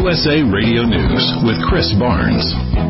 USA Radio News with Chris Barnes.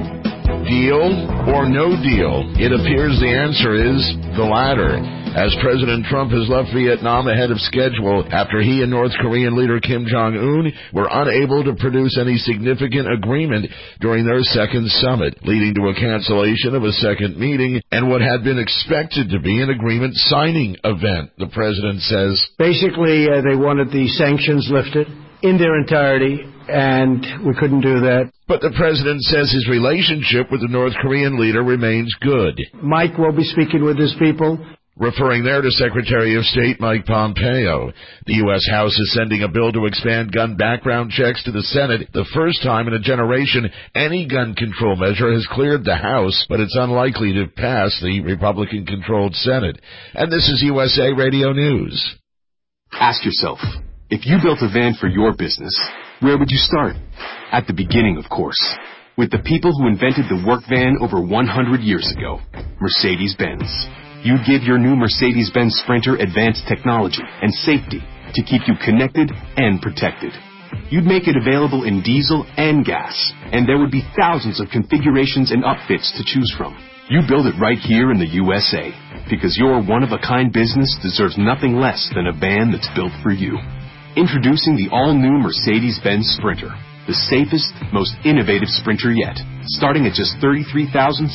Deal or no deal? It appears the answer is the latter, as President Trump has left Vietnam ahead of schedule after he and North Korean leader Kim Jong-un were unable to produce any significant agreement during their second summit, leading to a cancellation of a second meeting and what had been expected to be an agreement signing event, the president says. Basically, they wanted the sanctions lifted in their entirety, and we couldn't do that. But the president says his relationship with the North Korean leader remains good. Mike will be speaking with his people. Referring there to Secretary of State Mike Pompeo. The U.S. House is sending a bill to expand gun background checks to the Senate. The first time in a generation any gun control measure has cleared the House, but it's unlikely to pass the Republican-controlled Senate. And this is USA Radio News. Ask yourself, if you built a van for your business, where would you start? At the beginning, of course, with the people who invented the work van over 100 years ago, Mercedes-Benz. You'd give your new Mercedes-Benz Sprinter advanced technology and safety to keep you connected and protected. You'd make it available in diesel and gas, and there would be thousands of configurations and upfits to choose from. You build it right here in the USA, because your one-of-a-kind business deserves nothing less than a van that's built for you. Introducing the all-new Mercedes-Benz Sprinter, the safest, most innovative Sprinter yet, starting at just $33,790.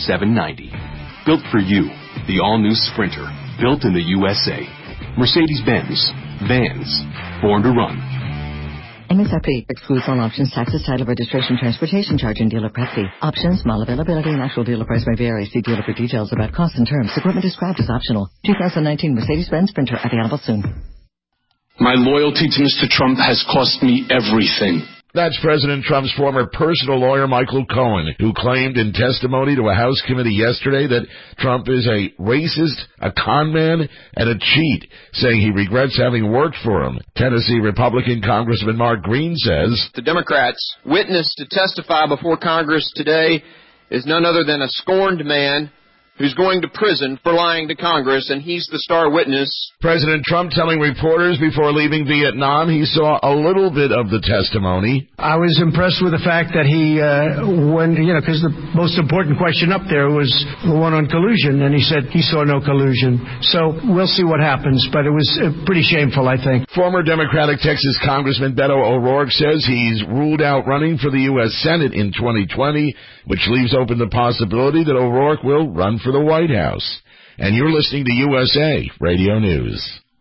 Built for you, the all-new Sprinter, built in the USA. Mercedes-Benz, vans, born to run. MSRP excludes all options, taxes, title, registration, transportation charge, and dealer prep fee. Options, model availability, and actual dealer price may vary. See dealer for details about costs and terms. Equipment described as optional. 2019 Mercedes-Benz Sprinter, available soon. My loyalty to Mr. Trump has cost me everything. That's President Trump's former personal lawyer, Michael Cohen, who claimed in testimony to a House committee yesterday that Trump is a racist, a con man, and a cheat, saying he regrets having worked for him. Tennessee Republican Congressman Mark Green says, the Democrats' witness to testify before Congress today is none other than a scorned man who's going to prison for lying to Congress, and he's the star witness. President Trump telling reporters before leaving Vietnam he saw a little bit of the testimony. I was impressed with the fact that he, because the most important question up there was the one on collusion, and he said he saw no collusion. So we'll see what happens, but it was pretty shameful, I think. Former Democratic Texas Congressman Beto O'Rourke says he's ruled out running for the U.S. Senate in 2020, which leaves open the possibility that O'Rourke will run for the White House. And you're listening to USA Radio News.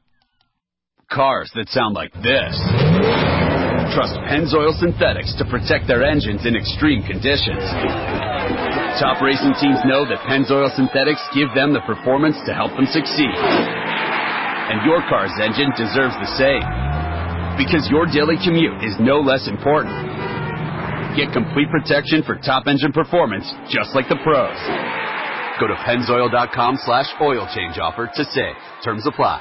Cars that sound like this. Trust Pennzoil Synthetics to protect their engines in extreme conditions. Top racing teams know that Pennzoil Synthetics give them the performance to help them succeed. And your car's engine deserves the same. Because your daily commute is no less important. Get complete protection for top engine performance, just like the pros. Go to Pennzoil.com/oil change offer to save. Terms apply.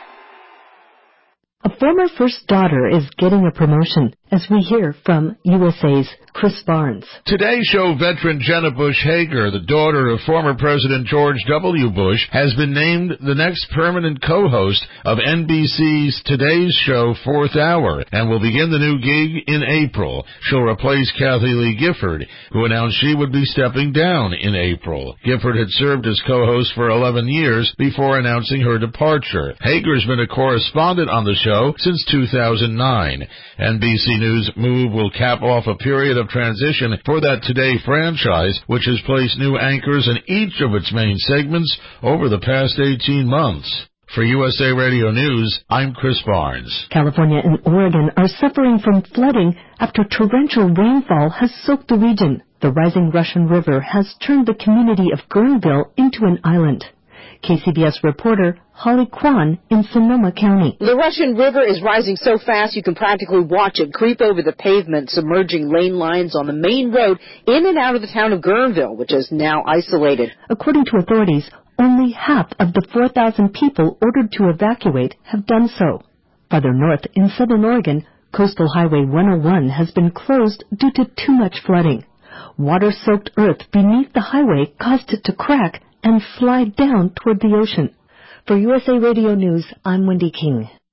A former first daughter is getting a promotion, as we hear from USA's Chris Barnes. Today's Show veteran Jenna Bush Hager, the daughter of former President George W. Bush, has been named the next permanent co-host of NBC's Today's Show 4th Hour and will begin the new gig in April. She'll replace Kathy Lee Gifford, who announced she would be stepping down in April. Gifford had served as co-host for 11 years before announcing her departure. Hager's been a correspondent on the show since 2009. NBC News' move will cap off a period of transition for that Today franchise, which has placed new anchors in each of its main segments over the past 18 months. For USA Radio News, I'm Chris Barnes. California and Oregon are suffering from flooding after torrential rainfall has soaked the region. The rising Russian River has turned the community of Guerneville into an island. KCBS reporter Holly Kwan in Sonoma County. The Russian River is rising so fast you can practically watch it creep over the pavement, submerging lane lines on the main road in and out of the town of Guerneville, which is now isolated. According to authorities, only half of the 4,000 people ordered to evacuate have done so. Farther north, in southern Oregon, Coastal Highway 101 has been closed due to too much flooding. Water-soaked earth beneath the highway caused it to crack and slide down toward the ocean. For USA Radio News, I'm Wendy King.